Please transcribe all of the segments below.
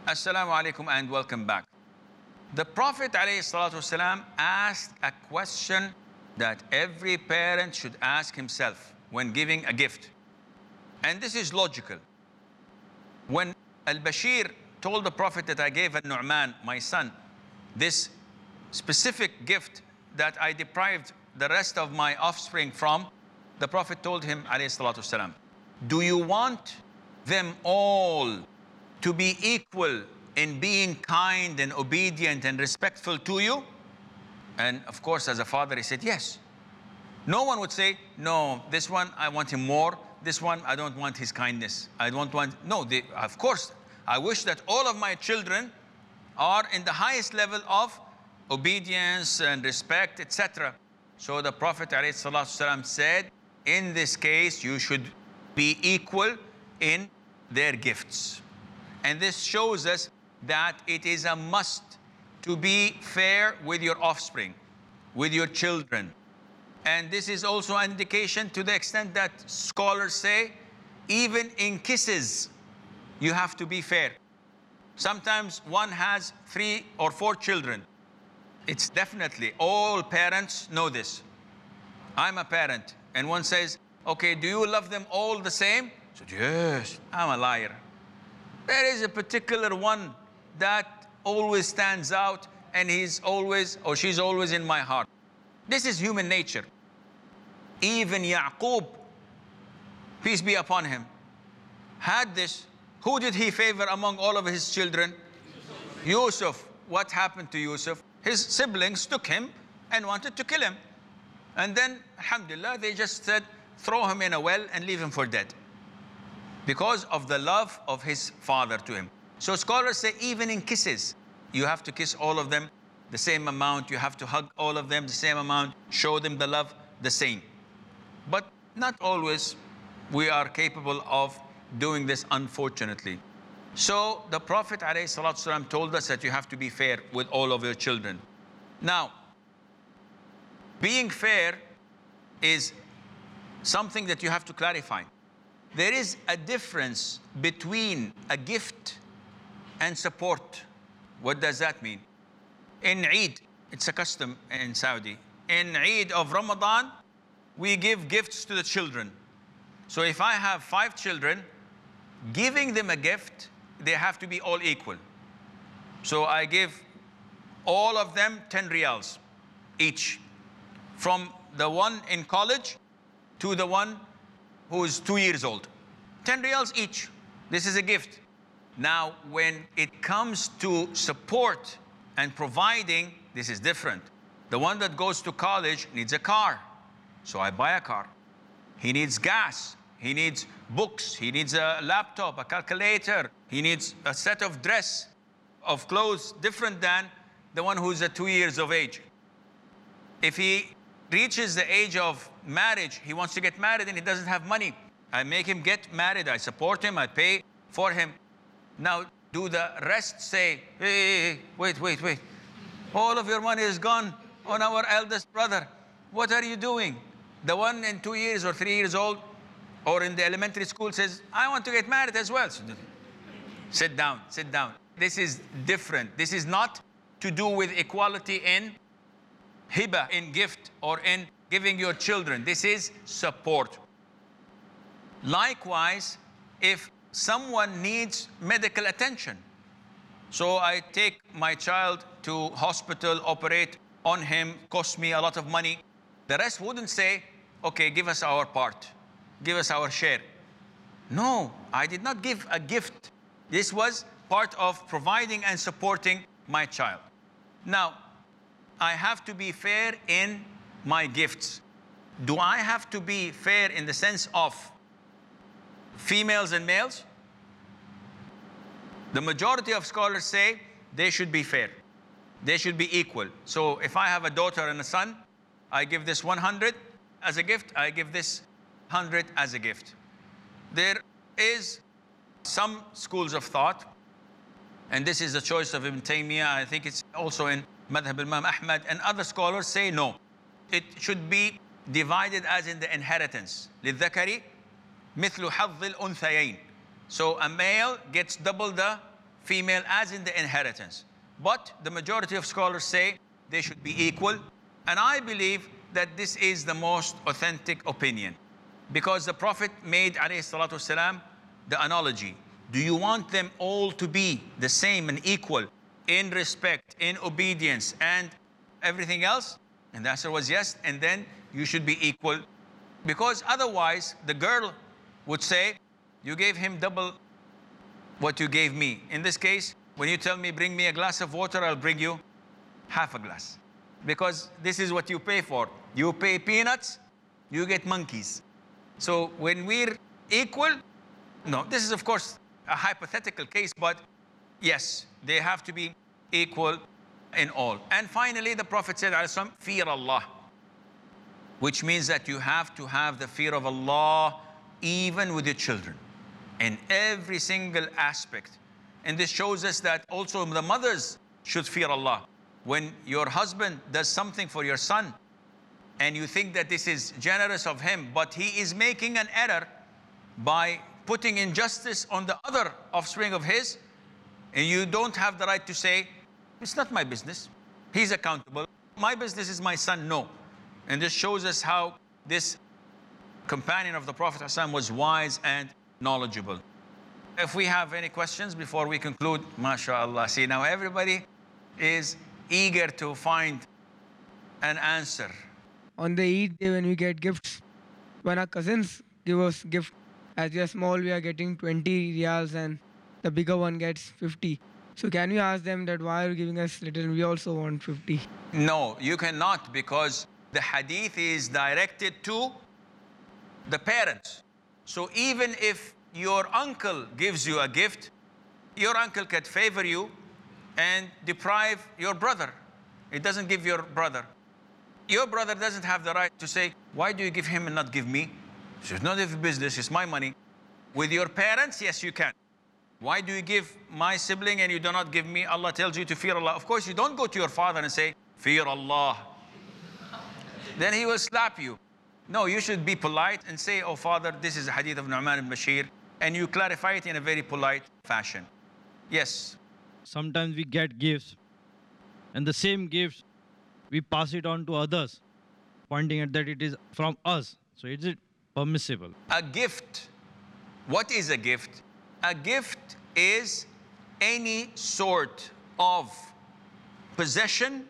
Assalamu alaikum and welcome back. The Prophet ﷺ asked a question that every parent should ask himself when giving a gift. And this is logical. When Al-Bashir told the Prophet that I gave Al-Nu'man, my son, this specific gift that I deprived the rest of my offspring from, the Prophet told him, ﷺ, do you want them all to be equal in being kind and obedient and respectful to you? And of course, as a father, he said, yes. No one would say, no, this one, I want him more. This one, I don't want his kindness. I don't want, no, of course, I wish that all of my children are in the highest level of obedience and respect, etc. So the Prophet ﷺ said, in this case, you should be equal in their gifts. And this shows us that it is a must to be fair with your offspring, with your children. And this is also an indication to the extent that scholars say, even in kisses, you have to be fair. Sometimes one has 3 or 4 children. It's definitely, all parents know this. I'm a parent, and one says, okay, do you love them all the same? I said, yes. I'm a liar. There is a particular one that always stands out, and he's always, or she's always in my heart. This is human nature. Even Yaqub, peace be upon him, had this. Who did he favor among all of his children? Yusuf. What happened to Yusuf? His siblings took him and wanted to kill him. And then, alhamdulillah, they just said, throw him in a well and leave him for dead, because of the love of his father to him. So scholars say, even in kisses, you have to kiss all of them the same amount. You have to hug all of them the same amount. Show them the love the same. But not always we are capable of doing this, unfortunately. So the Prophet ﷺ told us that you have to be fair with all of your children. Now, being fair is something that you have to clarify. There is a difference between a gift and support. What does that mean? In Eid, it's a custom in Saudi. In Eid of Ramadan, we give gifts to the children. So if I have 5 children, giving them a gift, they have to be all equal. So I give all of them 10 riyals each, from the one in college to the one who is 2 years old. 10 riyals each. This is a gift. Now, when it comes to support and providing, this is different. The one that goes to college needs a car, so I buy a car. He needs gas. He needs books. He needs a laptop, a calculator. He needs a set of dress, of clothes, different than the one who's at 2 years of age. If he reaches the age of marriage, he wants to get married and he doesn't have money, I make him get married. I support him. I pay for him. Now, do the rest say, hey, wait. All of your money is gone on our eldest brother. What are you doing? The one in 2 years or 3 years old or in the elementary school says, I want to get married as well. So, sit down. This is different. This is not to do with equality in hiba, in gift, or in giving your children. This is support. Likewise, if someone needs medical attention, so I take my child to hospital, operate on him, cost me a lot of money. The rest wouldn't say, okay, give us our part, give us our share. No, I did not give a gift. This was part of providing and supporting my child. Now, I have to be fair in my gifts. Do I have to be fair in the sense of females and males? The majority of scholars say they should be fair. They should be equal. So if I have a daughter and a son, I give this 100 as a gift, I give this 100 as a gift. There is some schools of thought, and this is the choice of Ibn Taymiyyah, I think it's also in Madhab Imam Ahmad, and other scholars say no. It should be divided as in the inheritance. لِلذَّكَرِ مِثْلُ حَظِّ الْأُنْثَيَيْنِ. So a male gets double the female as in the inheritance. But the majority of scholars say they should be equal. And I believe that this is the most authentic opinion. Because the Prophet made, alayhi salatu wasalam, the analogy. Do you want them all to be the same and equal in respect, in obedience, and everything else? And the answer was yes. And then you should be equal. Because otherwise, the girl would say, you gave him double what you gave me. In this case, when you tell me, bring me a glass of water, I'll bring you half a glass. Because this is what you pay for. You pay peanuts, you get monkeys. So when we're equal, no, this is of course a hypothetical case, but yes, they have to be equal in all. And finally, the Prophet said, fear Allah, which means that you have to have the fear of Allah even with your children in every single aspect. And this shows us that also the mothers should fear Allah. When your husband does something for your son and you think that this is generous of him, but he is making an error by putting injustice on the other offspring of his, and you don't have the right to say, it's not my business, he's accountable, my business is my son. No. And this shows us how this companion of the Prophet ﷺ was wise and knowledgeable. If we have any questions before we conclude, mashallah. See, now everybody is eager to find an answer. On the Eid day when we get gifts, when our cousins give us gift, as we are small, we are getting 20 riyals and the bigger one gets 50. So can we ask them that why are you giving us little? We also want 50. No, you cannot, because the hadith is directed to the parents. So even if your uncle gives you a gift, your uncle can favor you and deprive your brother. It doesn't give your brother. Your brother doesn't have the right to say, why do you give him and not give me? It's none of your business, it's my money. With your parents, yes, you can. Why do you give my sibling and you do not give me? Allah tells you to fear Allah. Of course, you don't go to your father and say, fear Allah. Then he will slap you. No, you should be polite and say, oh father, this is a hadith of Nu'man ibn Bashir. And you clarify it in a very polite fashion. Yes. Sometimes we get gifts, and the same gifts, we pass it on to others, pointing at that it is from us. So is it permissible? A gift. What is a gift? A gift is any sort of possession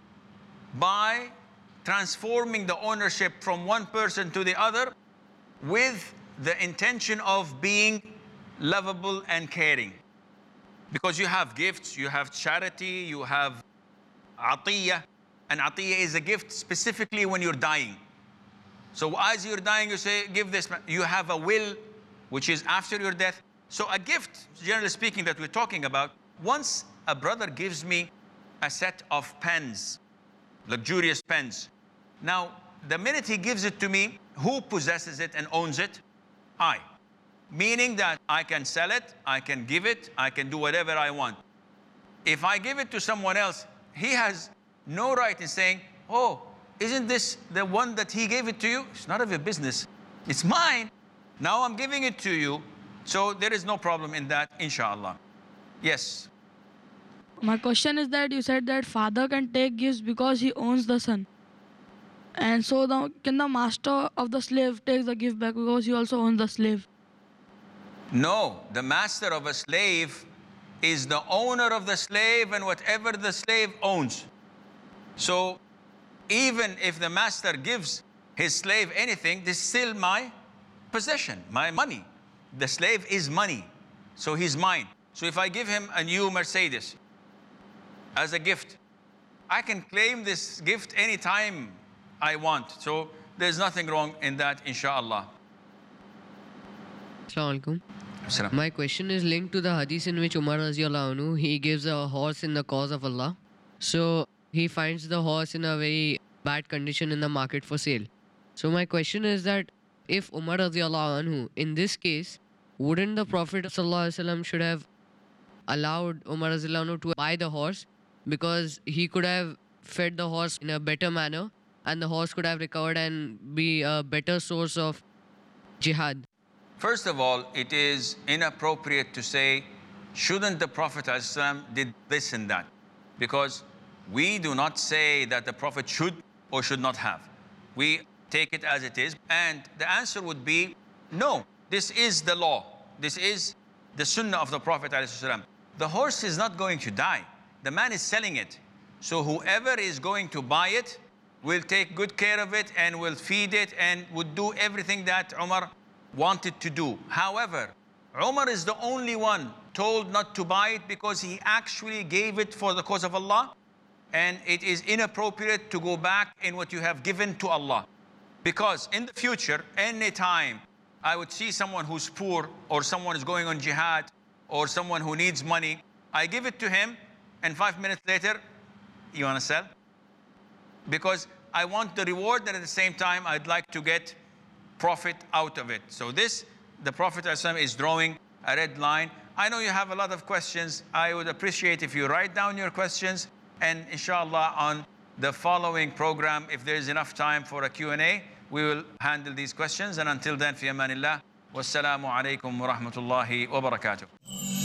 by transforming the ownership from one person to the other with the intention of being lovable and caring. Because you have gifts, you have charity, you have atiyah. And atiyah is a gift specifically when you're dying. So as you're dying, you say, give this. You have a will, which is after your death. So a gift, generally speaking, that we're talking about, once a brother gives me a set of pens, luxurious pens. Now, the minute he gives it to me, who possesses it and owns it? I. Meaning that I can sell it, I can give it, I can do whatever I want. If I give it to someone else, he has no right in saying, oh, isn't this the one that he gave it to you? It's none of your business. It's mine. Now I'm giving it to you. So there is no problem in that, inshallah. Yes. My question is that you said that father can take gifts because he owns the son. And so can the master of the slave take the gift back because he also owns the slave? No, the master of a slave is the owner of the slave and whatever the slave owns. So even if the master gives his slave anything, this is still my possession, my money. The slave is money, so he's mine. So if I give him a new Mercedes as a gift, I can claim this gift anytime I want. So there's nothing wrong in that, inshallah. Assalamu alaikum. My question is linked to the hadith in which Umar Radiallahu anhu, he gives a horse in the cause of Allah. So he finds the horse in a very bad condition in the market for sale. So my question is that if Umar Radiallahu anhu, in this case, wouldn't the Prophet Sallallahu Alaihi Wasallam should have allowed Umar Radiallahu anhu to buy the horse, because he could have fed the horse in a better manner and the horse could have recovered and be a better source of jihad? First of all, it is inappropriate to say shouldn't the Prophet ﷺ did this and that? Because we do not say that the Prophet should or should not have. We take it as it is. And the answer would be, no, this is the law. This is the sunnah of the Prophet ﷺ. The horse is not going to die. The man is selling it. So whoever is going to buy it will take good care of it and will feed it and would do everything that Umar wanted to do. However, Umar is the only one told not to buy it because he actually gave it for the cause of Allah, and it is inappropriate to go back in what you have given to Allah. Because in the future, anytime I would see someone who's poor or someone is going on jihad or someone who needs money, I give it to him and 5 minutes later, you want to sell? Because I want the reward and at the same time I'd like to get profit out of it. So this, the Prophet ﷺ is drawing a red line. I know you have a lot of questions. I would appreciate if you write down your questions, and inshallah on the following program, if there is enough time for a Q&A, we will handle these questions. And until then, fi amanillah, wassalamu alaikum wa rahmatullahi wa barakatuh.